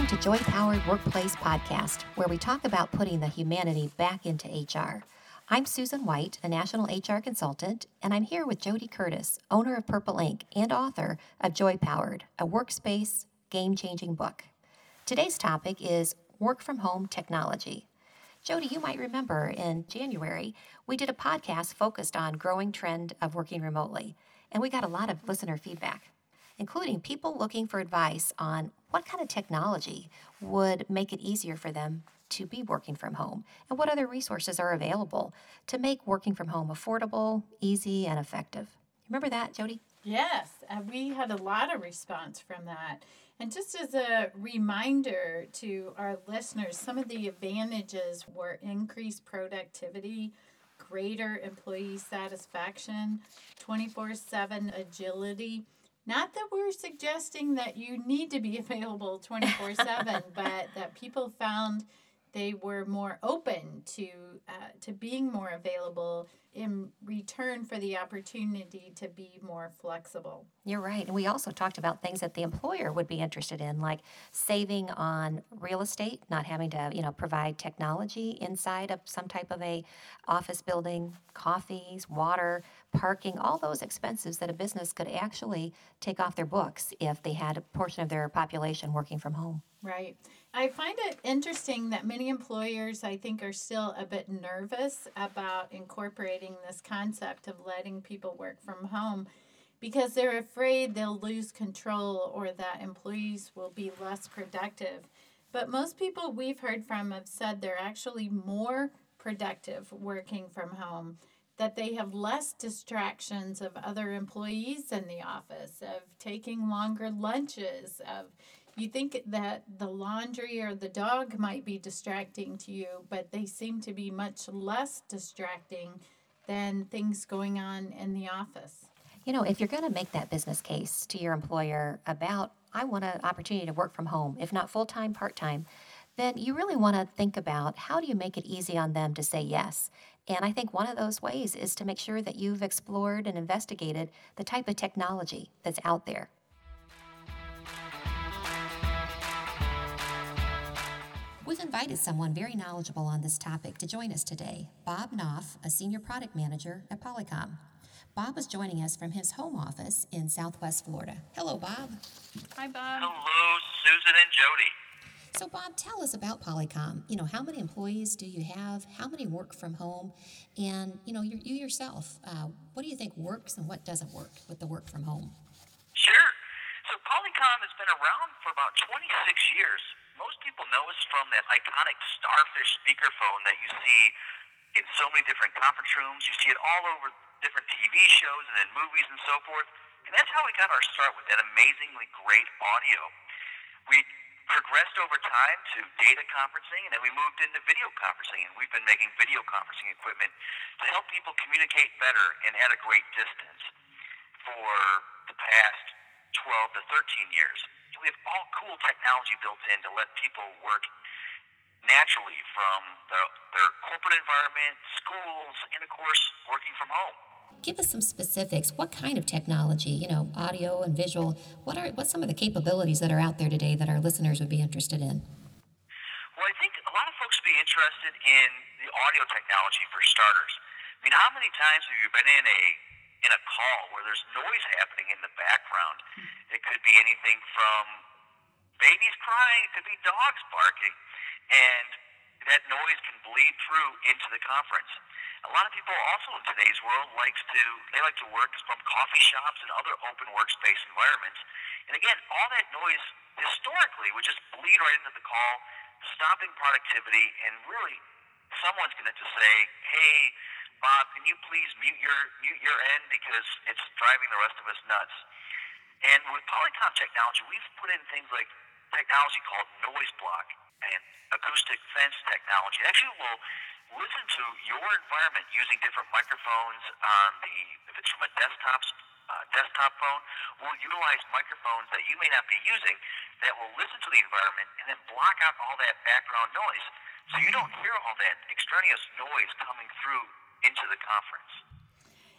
Welcome to Joy Powered Workplace Podcast, where we talk about putting the humanity back into HR. I'm Susan White, a national HR consultant, and I'm here with Jody Curtis, owner of Purple Ink and author of Joy Powered, a workspace game-changing book. Today's topic is work from home technology. Jody, you might remember in January, we did a podcast focused on growing trend of working remotely, and we got a lot of listener feedback, including people looking for advice on what kind of technology would make it easier for them to be working from home and what other resources are available to make working from home affordable, easy, and effective. Remember that, Jody? Yes, we had a lot of response from that. And just as a reminder to our listeners, some of the advantages were increased productivity, greater employee satisfaction, 24/7 agility. Not that we're suggesting that you need to be available 24/7, but that people found they were more open to being more available in return for the opportunity to be more flexible. You're right. And we also talked about things that the employer would be interested in, like saving on real estate, not having to, provide technology inside of some type of a office building, coffees, water, parking, all those expenses that a business could actually take off their books if they had a portion of their population working from home. Right. I find it interesting that many employers, I think, are still a bit nervous about incorporating this concept of letting people work from home because they're afraid they'll lose control or that employees will be less productive. But most people we've heard from have said they're actually more productive working from home, that they have less distractions of other employees in the office, of taking longer lunches, of you think that the laundry or the dog might be distracting to you, but they seem to be much less distracting than things going on in the office. If you're going to make that business case to your employer about, I want an opportunity to work from home, if not full-time, part-time, then you really want to think about how do you make it easy on them to say yes. And I think one of those ways is to make sure that you've explored and investigated the type of technology that's out there. We've invited someone very knowledgeable on this topic to join us today, Bob Knopf, a senior product manager at Polycom. Bob is joining us from his home office in Southwest Florida. Hello, Bob. Hi, Bob. Hello, Susan and Jody. So, Bob, tell us about Polycom. How many employees do you have? How many work from home? And, you yourself, what do you think works and what doesn't work with the work from home? Sure. So Polycom has been around for about 26 years. Most people know us from that iconic Starfish speakerphone that you see in so many different conference rooms. You see it all over different TV shows and in movies and so forth. And that's how we got our start with that amazingly great audio. We progressed over time to data conferencing, and then we moved into video conferencing. And we've been making video conferencing equipment to help people communicate better and at a great distance for the past 12 to 13 years. We have all cool technology built in to let people work naturally from their corporate environment, schools, and of course, working from home. Give us some specifics. What kind of technology, audio and visual, what's some of the capabilities that are out there today that our listeners would be interested in? Well, I think a lot of folks would be interested in the audio technology for starters. I mean, how many times have you been in a call where there's noise happening in the background? It could be anything from babies crying, it could be dogs barking, and that noise can bleed through into the conference. A lot of people also in today's world like to work from coffee shops and other open workspace environments. And again, all that noise historically would just bleed right into the call, stopping productivity, and really someone's going to say, hey, Bob, can you please mute your end because it's driving the rest of us nuts. And with Polycom technology, we've put in things like technology called noise block and acoustic fence technology. It actually will listen to your environment using different microphones if it's from a desktop phone, we'll utilize microphones that you may not be using that will listen to the environment and then block out all that background noise. So you don't hear all that extraneous noise coming through into the conference.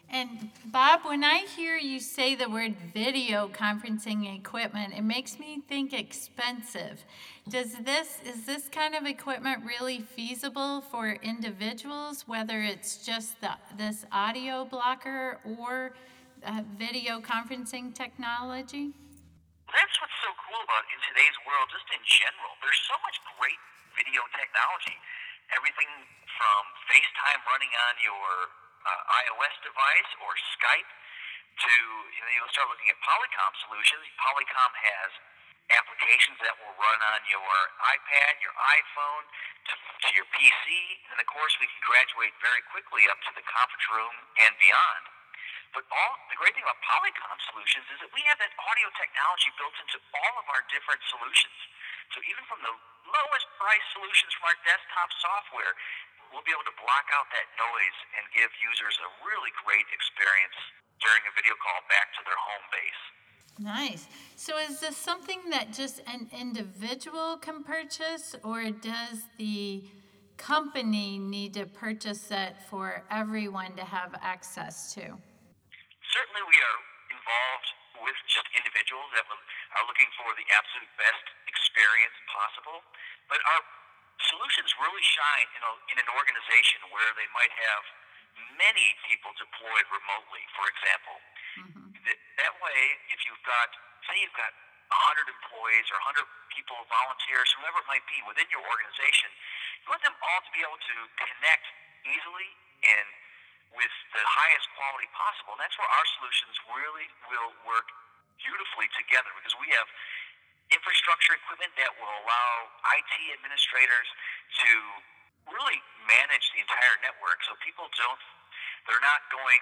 And Bob, when I hear you say the word video conferencing equipment, it makes me think expensive. Is this kind of equipment really feasible for individuals, whether it's just this audio blocker or video conferencing technology? That's what's so cool about in today's world, just in general. There's so much great video technology. Everything from FaceTime running on your iOS device or Skype to, you'll start looking at Polycom solutions. Polycom has applications that will run on your iPad, your iPhone, to your PC, and of course we can graduate very quickly up to the conference room and beyond. But the great thing about Polycom solutions is that we have that audio technology built into all of our different solutions. So even from the lowest price solutions from our desktop software, we'll be able to block out that noise and give users a really great experience during a video call back to their home base. Nice. So is this something that just an individual can purchase, or does the company need to purchase it for everyone to have access to? Certainly we are involved with just individuals that are looking for the absolute best experience possible, but our solutions really shine in an organization where they might have many people deployed remotely, for example. Mm-hmm. That way, if you've got 100 employees or 100 people, volunteers, whoever it might be within your organization, you want them all to be able to connect easily and with the highest quality possible. And that's where our solutions really will work beautifully together, because we have infrastructure equipment that will allow IT administrators to really manage the entire network, so they're not going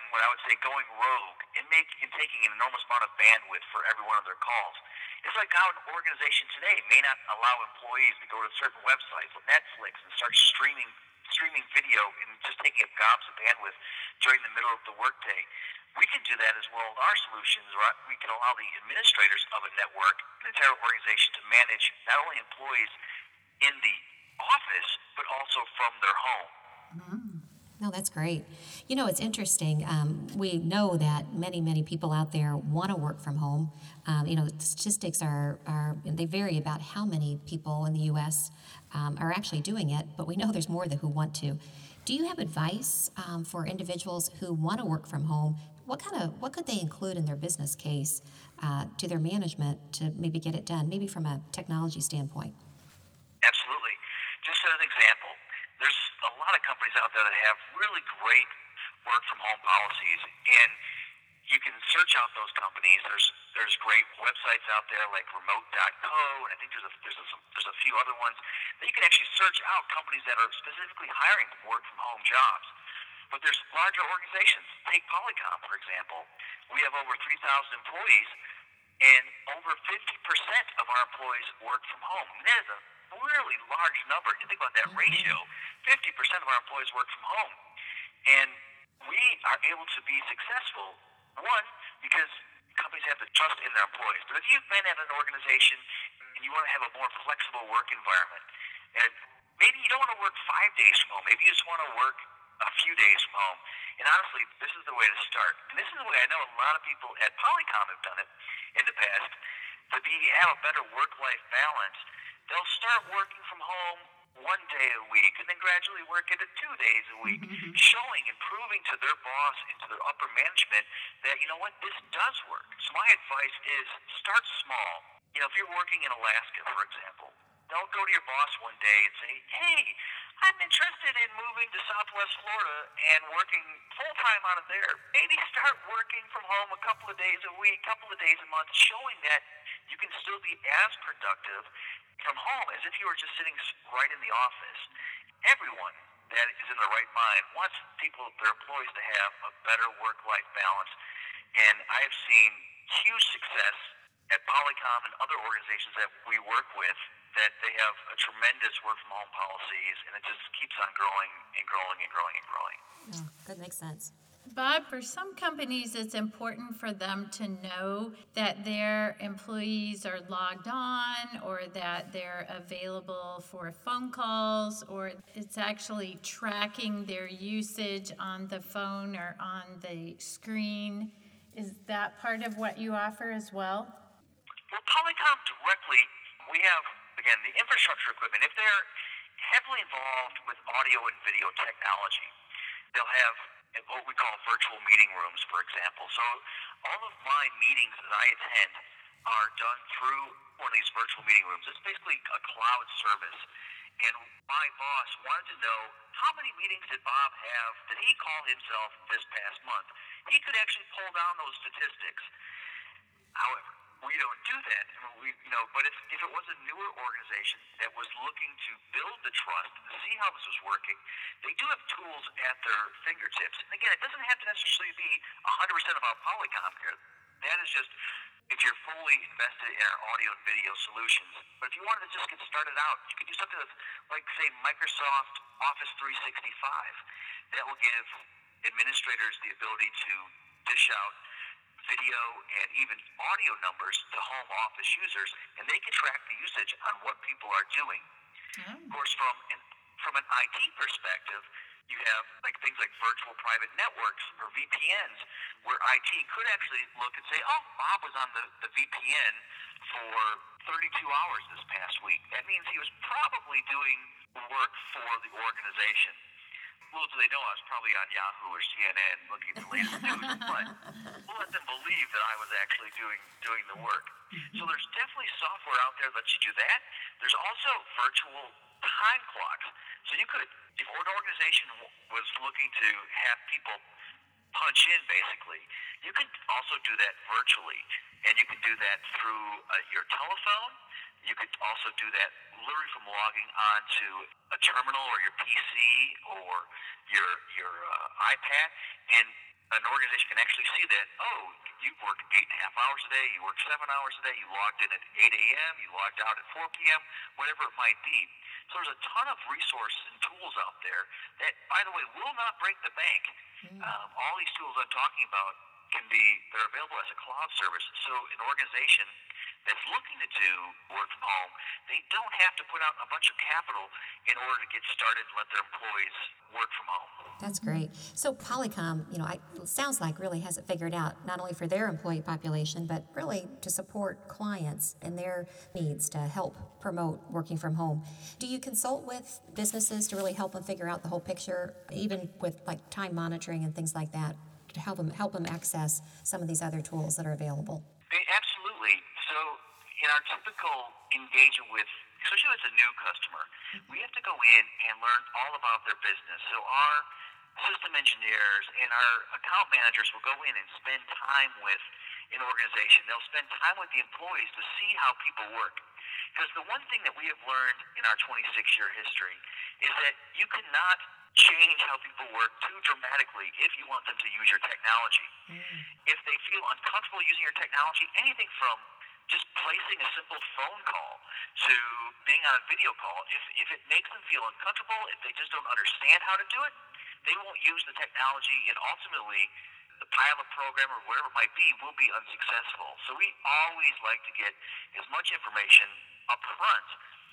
rogue and taking an enormous amount of bandwidth for every one of their calls. It's like how an organization today may not allow employees to go to certain websites like Netflix and start streaming video and just taking up gobs of bandwidth during the middle of the workday. We can do that as well with our solutions. We can allow the administrators of a network, an entire organization, to manage not only employees in the office, but also from their home. No, that's great. It's interesting. We know that many people out there want to work from home. The statistics they vary about how many people in the U.S. Are actually doing it, but we know there's more who want to. Do you have advice for individuals who want to work from home? What could they include in their business case to their management to maybe get it done, maybe from a technology standpoint? Absolutely. Just as an example, there's a lot of companies out there that have really great work from home policies, and you can search out those companies. There's great websites out there like remote.co, and I think there's a few other ones that you can actually search out, companies that are specifically hiring work from home jobs. But there's larger organizations. Take Polycom, for example. We have over 3,000 employees, and over 50% of our employees work from home. And that is a really large number. You think about that ratio. 50% of our employees work from home. And we are able to be successful, one, because companies have the trust in their employees. But if you've been at an organization and you want to have a more flexible work environment, and maybe you don't want to work 5 days from home, maybe you just want to work a few days from home. And honestly, this is the way to start. And this is the way I know a lot of people at Polycom have done it in the past. To have a better work-life balance, they'll start working from home 1 day a week and then gradually work it 2 days a week, showing and proving to their boss and to their upper management that, this does work. So my advice is start small. If you're working in Alaska, for example, don't go to your boss one day and say, hey, I'm interested in moving to Southwest Florida and working full-time out of there. Maybe start working from home a couple of days a week, couple of days a month, showing that you can still be as productive from home as if you were just sitting right in the office. Everyone that is in the right mind wants their employees to have a better work-life balance. And I've seen huge success at Polycom and other organizations that we work with, that they have a tremendous work-from-home policies, and it just keeps on growing and growing and growing and growing. Yeah, that makes sense. Bob, for some companies, it's important for them to know that their employees are logged on or that they're available for phone calls, or it's actually tracking their usage on the phone or on the screen. Is that part of what you offer as well? Well, Polycom directly, we have, again, the infrastructure equipment. If they're heavily involved with audio and video technology, they'll have what we call virtual meeting rooms, for example. So all of my meetings that I attend are done through one of these virtual meeting rooms. It's basically a cloud service. And my boss wanted to know, how many meetings did Bob have? Did he call himself this past month? He could actually pull down those statistics. However, we don't do that. But if it was a newer organization that was looking to build the trust, to see how this was working, they do have tools at their fingertips. And again, it doesn't have to necessarily be 100% about Polycom here. That is just if you're fully invested in our audio and video solutions. But if you wanted to just get started out, you could do something like, say, Microsoft Office 365. That will give administrators the ability to dish out video and even audio numbers to home office users, and they can track the usage on what people are doing. Of course, from an IT perspective, you have things like virtual private networks or VPNs, where IT could actually look and say, oh, Bob was on the VPN for 32 hours this past week. That means he was probably doing work for the organization. Little do they know I was probably on Yahoo or CNN looking at the latest news, but we'll let them believe that I was actually doing the work. So there's definitely software out there that lets you do that. There's also virtual time clocks. So you could, if an organization was looking to have people punch in, basically, you could also do that virtually. And you could do that through your telephone. You could also do that literally from logging on to a terminal or your PC or your iPad, and an organization can actually see that, oh, you worked 8.5 hours a day, you worked 7 hours a day, you logged in at 8 a.m., you logged out at 4 p.m., whatever it might be. So there's a ton of resources and tools out there that, by the way, will not break the bank. All these tools I'm talking about they're available as a cloud service. So an organization that's looking to do work from home, they don't have to put out a bunch of capital in order to get started and let their employees work from home. That's great. So Polycom, it sounds like really has it figured out, not only for their employee population, but really to support clients and their needs to help promote working from home. Do you consult with businesses to really help them figure out the whole picture, even with time monitoring and things like that, to help them access some of these other tools that are available? Absolutely. So in our typical engagement with, especially with a new customer, we have to go in and learn all about their business. So our system engineers and our account managers will go in and spend time with an organization. They'll spend time with the employees to see how people work. Because the one thing that we have learned in our 26-year history is that you cannot change how people work too dramatically if you want them to use your technology. If they feel uncomfortable using your technology, anything from just placing a simple phone call to being on a video call, if it makes them feel uncomfortable, if they just don't understand how to do it, they won't use the technology, and ultimately the pilot program or whatever it might be will be unsuccessful. So we always like to get as much information up front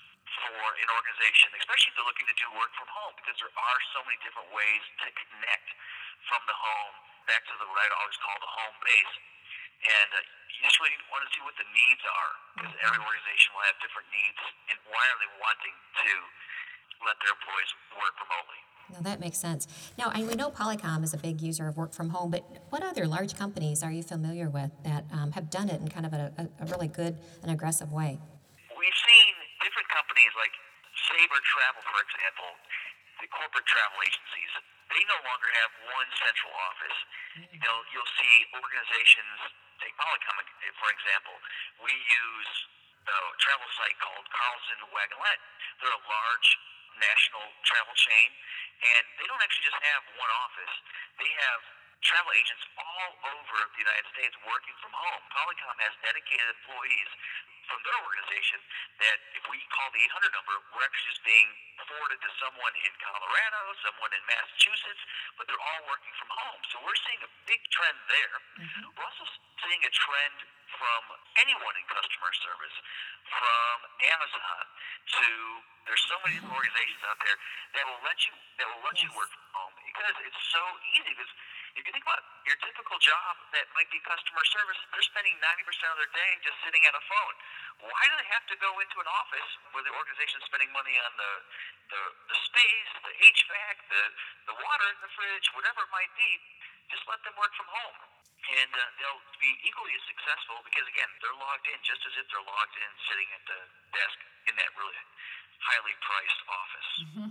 for an organization, especially if they're looking to do work from home, because there are so many different ways to connect from the home back to what I always call the home base. And you just really want to see what the needs are, because every organization will have different needs, and why are they wanting to let their employees work remotely. Now that makes sense. Now, we know Polycom is a big user of work from home, but what other large companies are you familiar with that have done it in kind of a really good and aggressive way? We've seen different companies like Sabre Travel, for example, the corporate travel agencies. They no longer have one central office. You'll see organizations, take Polycom, for example. We use a travel site called Carlson Wagonet. They're a large national travel chain, and they don't actually just have one office. They have travel agents all over the United States working from home. Polycom has dedicated employees from their organization that if we call the 800 number, we're actually just being forwarded to someone in Colorado, someone in Massachusetts, but they're all working from home. So we're seeing a big trend there. We're also seeing a trend from anyone in customer service, from Amazon to there's so many organizations out there that will let you work from home because it's so easy. Because if you think about your typical job that might be customer service, they're spending 90% of their day just sitting at a phone. Why do they have to go into an office where the organization is spending money on the space, the HVAC, the water in the fridge, whatever it might be? Just let them work from home. And they'll be equally as successful because, again, they're logged in just as if they're logged in sitting at the desk in that really highly priced office.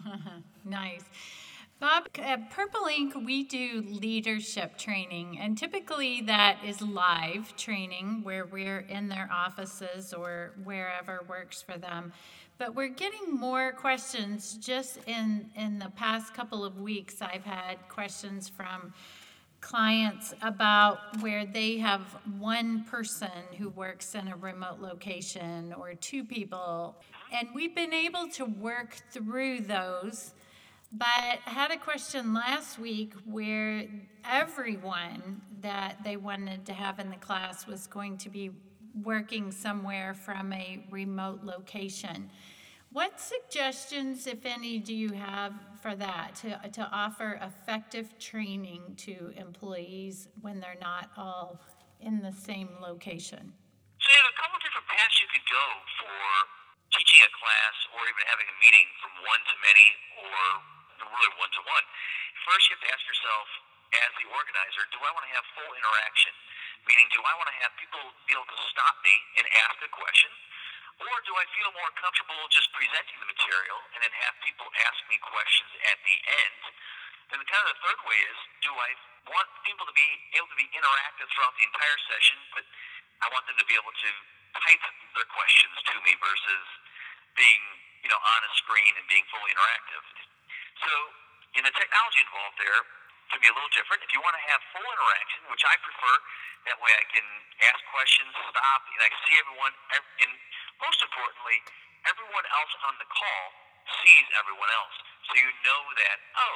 Nice. Bob, at Purple Ink, we do leadership training, and typically that is live training where we're in their offices or wherever works for them. But we're getting more questions just in the past couple of weeks. I've had questions from clients about where they have one person who works in a remote location or two people, and we've been able to work through those. But I had a question last week where everyone that they wanted to have in the class was going to be working somewhere from a remote location. What suggestions, if any, do you have for that, to offer effective training to employees when they're not all in the same location? So you have a couple different paths you could go for teaching a class or even having a meeting from one to many or really one to one. First, you have to ask yourself, as the organizer, do I want to have full interaction? Meaning, do I want to have people be able to stop me and ask a question? Or do I feel more comfortable just presenting the material and then have people ask me questions at the end? Then kind of the third way is, do I want people to be able to be interactive throughout the entire session, but I want them to be able to type their questions to me versus being, on a screen and being fully interactive. So in the technology involved there, it can be a little different. If you want to have full interaction, which I prefer, that way I can ask questions, stop, and I see everyone, and most importantly, everyone else on the call sees everyone else. So you know that,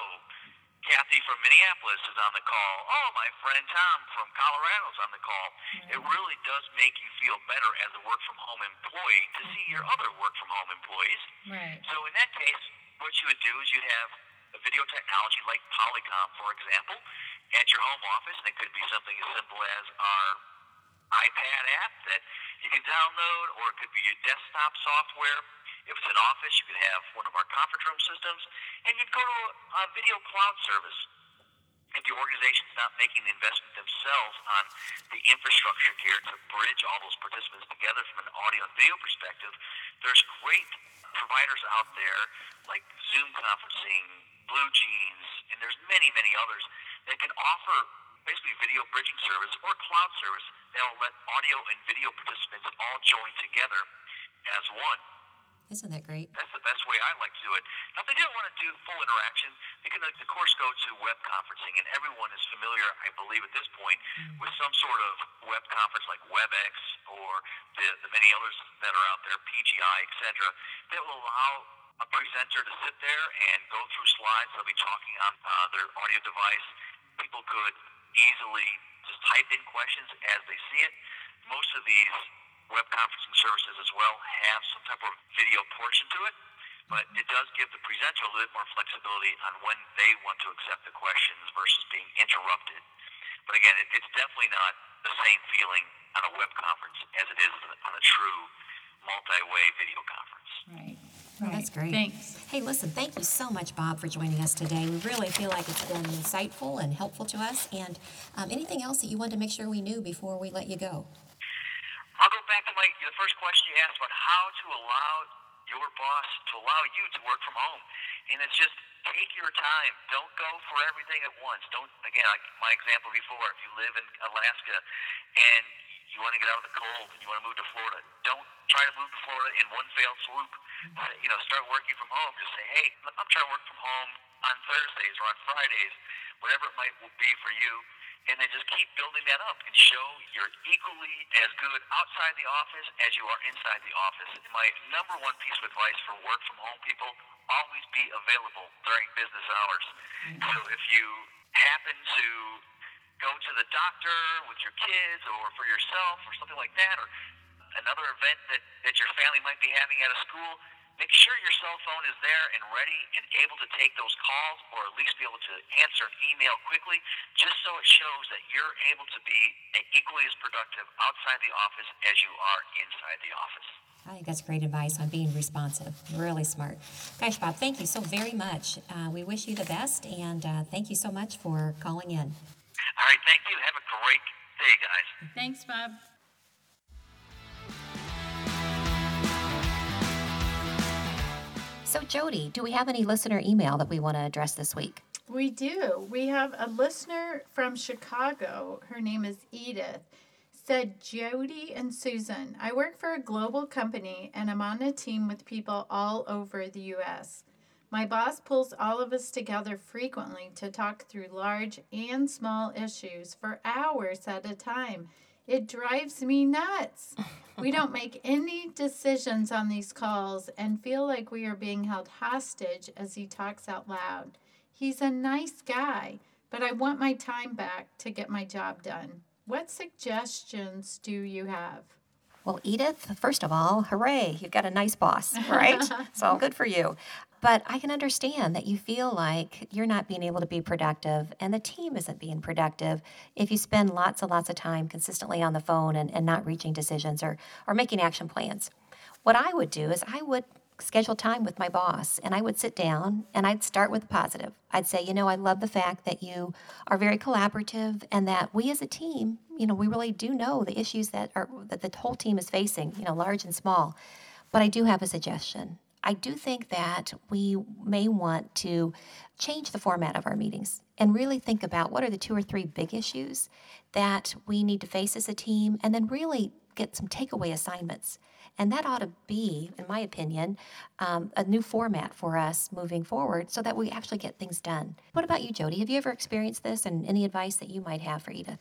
Kathy from Minneapolis is on the call. Oh, my friend Tom from Colorado is on the call. It really does make you feel better as a work-from-home employee to see your other work-from-home employees. Right. So in that case, what you would do is you'd have a video technology like Polycom, for example, at your home office, and it could be something as simple as our iPad app that you can download, or it could be your desktop software. If it's an office, you could have one of our conference room systems, and you'd go to a video cloud service. If the organization's not making the investment themselves on the infrastructure here to bridge all those participants together from an audio and video perspective, there's great providers out there like Zoom conferencing, Blue Jeans, and there's many, many others that can offer basically video bridging service or cloud service that will let audio and video participants all join together as one. Isn't that great? That's the best way I like to do it. Now, if they didn't want to do full interaction, they can, of course, go to web conferencing, and everyone is familiar, I believe, at this point, with some sort of web conference like WebEx or the many others that are out there, PGI, etc., that will allow a presenter to sit there and go through slides. They'll be talking on their audio device. People could easily just type in questions as they see it. Most of these web conferencing services as well have some type of video portion to it, but it does give the presenter a little bit more flexibility on when they want to accept the questions versus being interrupted. But again, it's definitely not the same feeling on a web conference as it is on a true multi-way video conference. Right. Well, that's great. Thanks. Hey, listen, thank you so much, Bob, for joining us today. We really feel like it's been insightful and helpful to us. And anything else that you wanted to make sure we knew before we let you go? I'll go back to the first question you asked about how to allow your boss to allow you to work from home. And it's just take your time. Don't go for everything at once. Don't, again, like my example before, if you live in Alaska and you want to get out of the cold and you want to move to Florida, don't try to move to Florida in one fell swoop. Start working from home. Just say, hey, I'm trying to work from home on Thursdays or on Fridays, whatever it might be for you. and then just keep building that up and show you're equally as good outside the office as you are inside the office. And my number one piece of advice for work from home people, always be available during business hours. So if you happen to go to the doctor with your kids or for yourself or something like that, or another event that your family might be having at a school, make sure your cell phone is there and ready and able to take those calls, or at least be able to answer an email quickly, just so it shows that you're able to be equally as productive outside the office as you are inside the office. I think that's great advice on being responsive. Really smart. Gosh, Bob, thank you so very much. We wish you the best, and thank you so much for calling in. All right, thank you. Have a great day, guys. Thanks, Bob. So, Jody, do we have any listener email that we want to address this week? We do. We have a listener from Chicago. Her name is Edith. Said, Jody and Susan, I work for a global company and I'm on a team with people all over the U.S. My boss pulls all of us together frequently to talk through large and small issues for hours at a time. It drives me nuts. We don't make any decisions on these calls and feel like we are being held hostage as he talks out loud. He's a nice guy, but I want my time back to get my job done. What suggestions do you have? Well, Edith, first of all, hooray, you've got a nice boss, right? So good for you. But I can understand that you feel like you're not being able to be productive and the team isn't being productive if you spend lots and lots of time consistently on the phone and not reaching decisions or making action plans. What I would do is I would schedule time with my boss and I would sit down and I'd start with positive. I'd say, I love the fact that you are very collaborative and that we as a team, we really do know the issues that the whole team is facing, large and small. But I do have a suggestion. I do think that we may want to change the format of our meetings and really think about what are the 2 or 3 big issues that we need to face as a team, and then really get some takeaway assignments. And that ought to be, in my opinion, a new format for us moving forward so that we actually get things done. What about you, Jody? Have you ever experienced this, and any advice that you might have for Edith?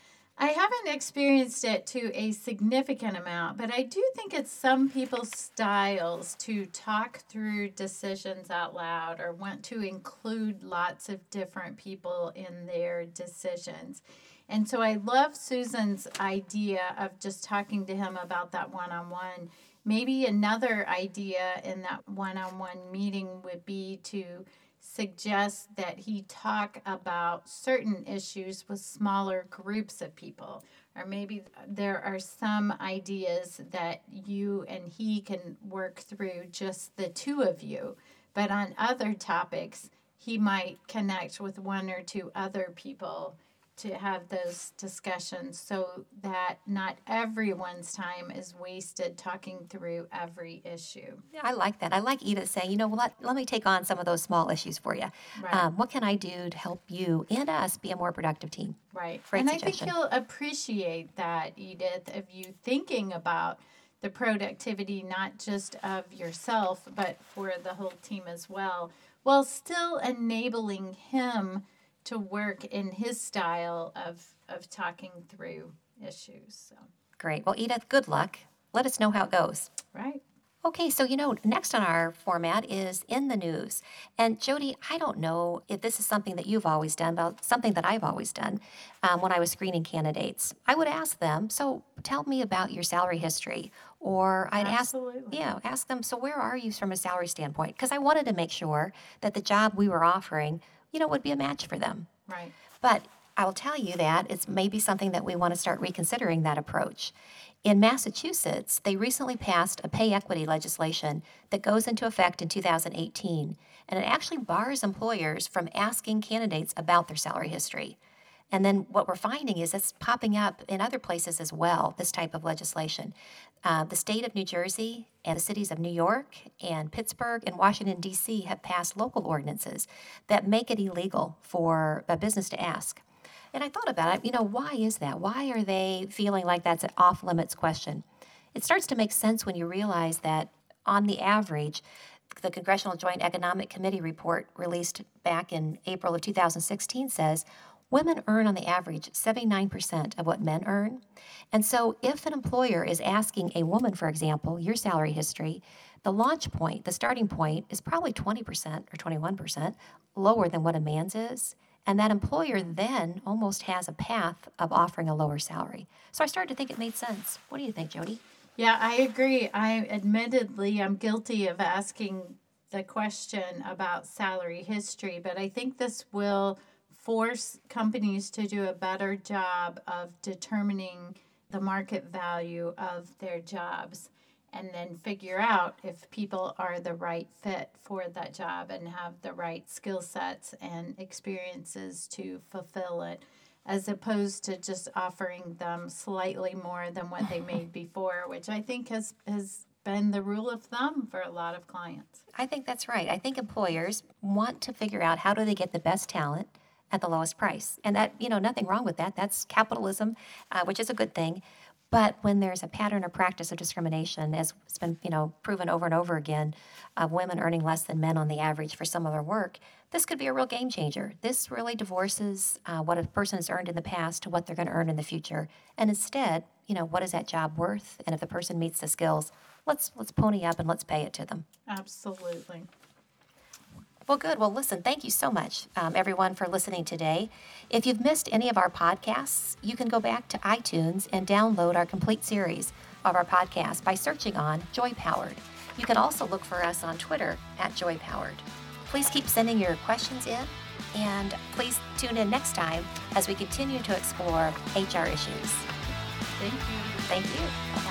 I haven't experienced it to a significant amount, but I do think it's some people's styles to talk through decisions out loud or want to include lots of different people in their decisions. And so I love Susan's idea of just talking to him about that one-on-one. Maybe another idea in that one-on-one meeting would be to suggest that he talk about certain issues with smaller groups of people. Or maybe there are some ideas that you and he can work through, just the two of you. But on other topics, he might connect with 1 or 2 other people to have those discussions so that not everyone's time is wasted talking through every issue. Yeah, I like that. I like Edith saying, let me take on some of those small issues for you. Right. What can I do to help you and us be a more productive team? Right. Great and suggestion. I think he'll appreciate that, Edith, of you thinking about the productivity, not just of yourself, but for the whole team as well, while still enabling him to work in his style of talking through issues. So. Great. Well, Edith, good luck. Let us know how it goes. Right. Okay, so next on our format is In the News. And Jody, I don't know if this is something that you've always done, but something that I've always done when I was screening candidates. I would ask them, so tell me about your salary history. Or I'd ask them, so where are you from a salary standpoint? Because I wanted to make sure that the job we were offering would be a match for them. Right. But I will tell you that it's maybe something that we want to start reconsidering that approach. In Massachusetts, they recently passed a pay equity legislation that goes into effect in 2018, and it actually bars employers from asking candidates about their salary history. And then what we're finding is it's popping up in other places as well, this type of legislation. The state of New Jersey and the cities of New York and Pittsburgh and Washington, D.C. have passed local ordinances that make it illegal for a business to ask. And I thought about it, why is that? Why are they feeling like that's an off-limits question? It starts to make sense when you realize that on the average, the Congressional Joint Economic Committee report released back in April of 2016 says Women earn on the average 79% of what men earn. And so if an employer is asking a woman, for example, your salary history, the launch point, the starting point is probably 20% or 21% lower than what a man's is. And that employer then almost has a path of offering a lower salary. So I started to think it made sense. What do you think, Jody? Yeah, I agree. I'm guilty of asking the question about salary history, but I think this will force companies to do a better job of determining the market value of their jobs and then figure out if people are the right fit for that job and have the right skill sets and experiences to fulfill it, as opposed to just offering them slightly more than what they made before, which I think has been the rule of thumb for a lot of clients. I think that's right. I think employers want to figure out how do they get the best talent at the lowest price. And that, nothing wrong with that. That's capitalism, which is a good thing. But when there's a pattern or practice of discrimination, as it's been, proven over and over again, of women earning less than men on the average for some of their work, this could be a real game changer. This really divorces what a person has earned in the past to what they're going to earn in the future. And instead, what is that job worth? And if the person meets the skills, let's pony up and let's pay it to them. Absolutely. Well, good. Well, listen, thank you so much, everyone, for listening today. If you've missed any of our podcasts, you can go back to iTunes and download our complete series of our podcast by searching on Joy Powered. You can also look for us on Twitter at Joy Powered. Please keep sending your questions in, and please tune in next time as we continue to explore HR issues. Thank you. Thank you.